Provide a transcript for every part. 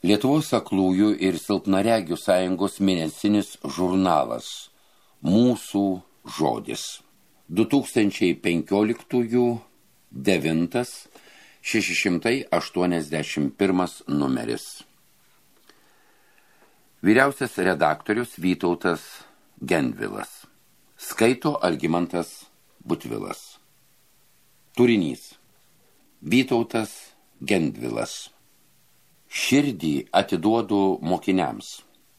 Lietuvos aklųjų ir silpnaregių sąjungos mėnesinis žurnalas Mūsų žodis. 2015 9 681 numeris. Vyriausias redaktorius Vytautas Gendvilas. Skaito Algimantas Butvilas. Turinys. Vytautas Gendvilas. Širdį atiduodu mokiniams.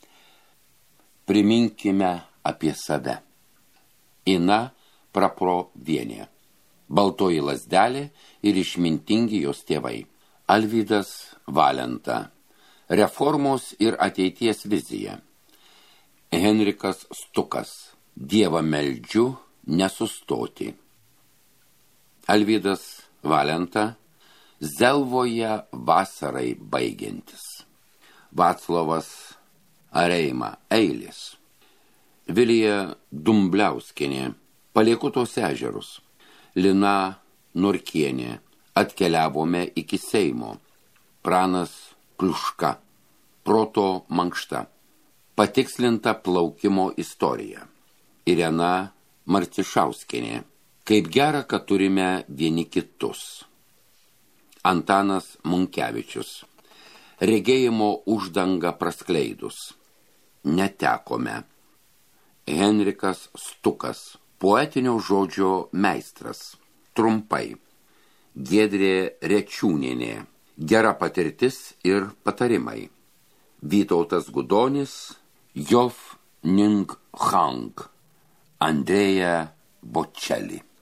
Priminkime apie save. Ina Praprovienė. Baltoji lazdelė ir išmintingi jos tėvai. Alvydas Valenta. Reformos ir ateities vizija. Henrikas Stukas. Dievą meldžiu nesustoti. Alvydas Valenta. Zelvoje vasarai baigiantis. Vaclovas Areima. Eilis. Vilija Dumbliauskienė. Palieku tos ežerus. Lina Norkienė. Atkeliavome iki Seimo. Pranas Pliuška. Proto mankšta. Patikslinta plaukimo istorija. Irena Marcišauskienė. Kaip gera, kad turime vieni kitus. Antanas Munkevičius. Regėjimo uždanga praskleidus. Netekome. Henrikas Stukas. Poetinio žodžio meistras. Trumpai. Giedrė Rečiūnienė. Gera patirtis ir patarimai. Vytautas Gudonis. Jov Ning Hang. Andrėja Bočeli.